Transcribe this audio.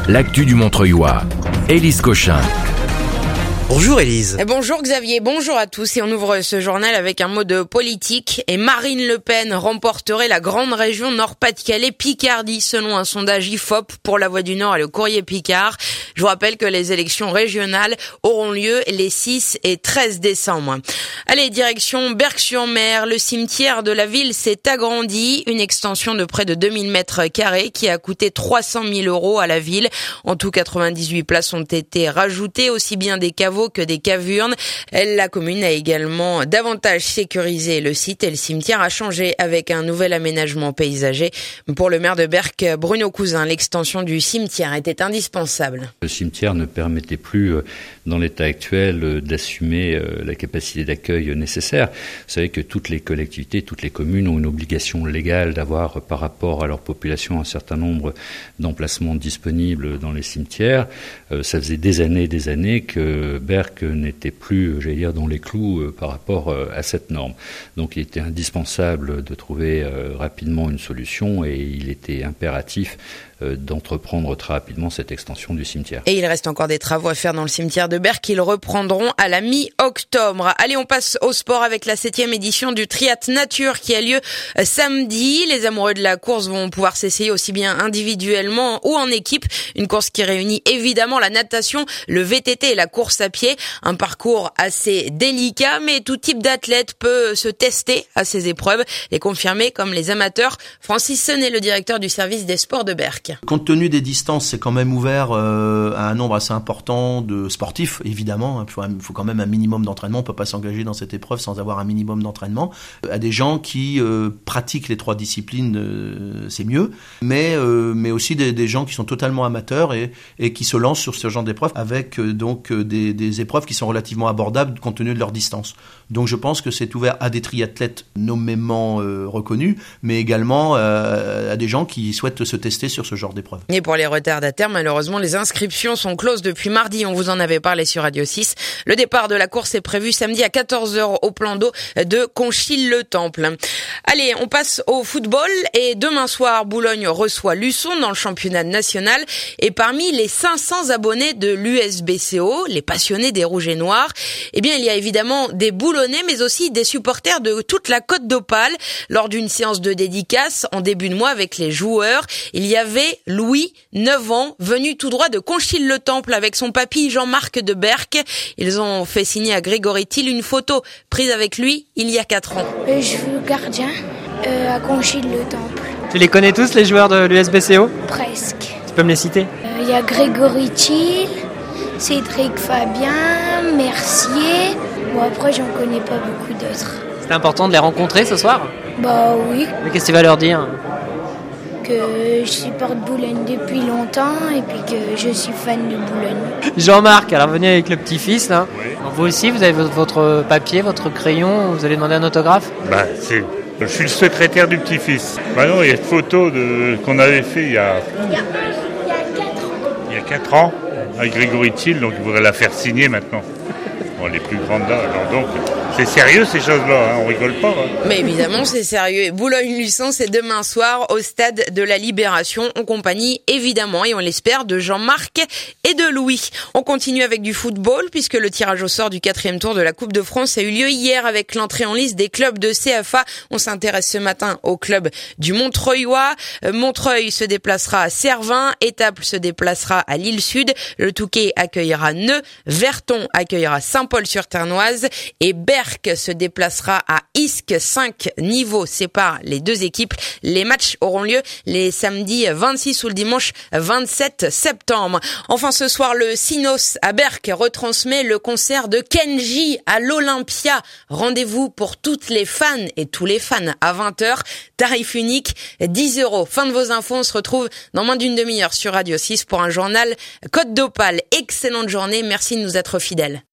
l'actu du Montreuilois. Élise Cochin. Bonjour Élise. Bonjour Xavier, bonjour à tous. Et on ouvre ce journal avec un mot de politique. Et Marine Le Pen remporterait la grande région Nord-Pas-de-Calais-Picardie selon un sondage IFOP pour La Voix du Nord et le Courrier Picard. Je vous rappelle que les élections régionales auront lieu les 6 et 13 décembre. Allez, direction Berck-sur-Mer. Le cimetière de la ville s'est agrandi. Une extension de près de 2000 mètres carrés qui a coûté 300 000 € à la ville. En tout, 98 places ont été rajoutées, aussi bien des caveaux que des cavurnes. La commune a également davantage sécurisé le site et le cimetière a changé avec un nouvel aménagement paysager. Pour le maire de Berck, Bruno Cousin, l'extension du cimetière était indispensable. Le cimetière ne permettait plus, dans l'état actuel, d'assumer la capacité d'accueil nécessaire. Vous savez que toutes les collectivités, toutes les communes ont une obligation légale d'avoir, par rapport à leur population, un certain nombre d'emplacements disponibles dans les cimetières. Ça faisait des années que Berck n'était plus, dans les clous par rapport à cette norme. Donc il était indispensable de trouver rapidement une solution et il était impératif d'entreprendre très rapidement cette extension du cimetière. Et il reste encore des travaux à faire dans le cimetière de Berck qu'ils reprendront à la mi-octobre. Allez, on passe au sport avec la 7e édition du Triathlon Nature qui a lieu samedi. Les amoureux de la course vont pouvoir s'essayer aussi bien individuellement ou en équipe. Une course qui réunit évidemment la natation, le VTT et la course à pied. Un parcours assez délicat, mais tout type d'athlète peut se tester à ces épreuves. Les confirmés comme les amateurs. Francis Senet, le directeur du service des sports de Berck. Compte tenu des distances, c'est quand même ouvert à un nombre assez important de sportifs, évidemment. Il faut quand même un minimum d'entraînement. On ne peut pas s'engager dans cette épreuve sans avoir un minimum d'entraînement. À des gens qui pratiquent les 3 disciplines, c'est mieux. Mais aussi des gens qui sont totalement amateurs et qui se lancent sur ce genre d'épreuves avec des épreuves qui sont relativement abordables compte tenu de leur distance. Donc je pense que c'est ouvert à des triathlètes nommément reconnus, mais également à des gens qui souhaitent se tester sur ce genre d'épreuve. Et pour les retardataires, malheureusement, les inscriptions sont closes depuis mardi. On vous en avait parlé sur Radio 6. Le départ de la course est prévu samedi à 14h au plan d'eau de Conchy-le-Temple. Allez, on passe au football. Et demain soir, Boulogne reçoit Luçon dans le championnat national. Et parmi les 500 abonnés de l'USBCO, les passionnés des Rouges et Noirs, il y a évidemment des Boulonnais, mais aussi des supporters de toute la Côte d'Opale. Lors d'une séance de dédicace en début de mois avec les joueurs, il y avait Louis, 9 ans, venu tout droit de Conchy-le-Temple avec son papy Jean-Marc de Berck. Ils ont fait signer à Grégory Thiel une photo prise avec lui il y a 4 ans. Je suis gardien à Conchy-le-Temple. Tu les connais tous, les joueurs de l'USBCO ? Presque. Tu peux me les citer ? Il y a Grégory Thiel, Cédric Fabien, Mercier. Bon, après, j'en connais pas beaucoup d'autres. C'était important de les rencontrer ce soir ? Bah oui. Mais qu'est-ce que tu vas leur dire ? Que je supporte Boulogne depuis longtemps et puis que je suis fan de Boulogne. Jean-Marc, alors venez avec le petit-fils là. Oui. Vous aussi, vous avez votre papier, votre crayon, vous allez demander un autographe ? Je suis le secrétaire du petit-fils. Non, il y a une photo qu'on avait fait il y a 4 ans. Il y a 4 ans, avec Grégory Thiel, donc il voudrait la faire signer maintenant. Bon, les plus grandes là, donc c'est sérieux ces choses-là, on rigole pas. Mais évidemment c'est sérieux. Boulogne-Luçon, c'est demain soir au stade de la Libération, en compagnie évidemment, et on l'espère, de Jean-Marc et de Louis. On continue avec du football, puisque le tirage au sort du 4e tour de la Coupe de France a eu lieu hier avec l'entrée en liste des clubs de CFA. On s'intéresse ce matin au club du Montreuilois. Montreuil se déplacera à Servins, Étaples se déplacera à Lille-Sud, le Touquet accueillera Neu, Verton accueillera Saint-Paul-sur-Ternoise et Berck se déplacera à Isques. 5 niveaux séparent les deux équipes. Les matchs auront lieu les samedis 26 ou le dimanche 27 septembre. Enfin, ce soir, le Cynos à Berck retransmet le concert de Kenji à l'Olympia. Rendez-vous pour toutes les fans et tous les fans à 20h. Tarif unique, 10 €. Fin de vos infos. On se retrouve dans moins d'une demi-heure sur Radio 6 pour un journal Côte d'Opale. Excellente journée. Merci de nous être fidèles.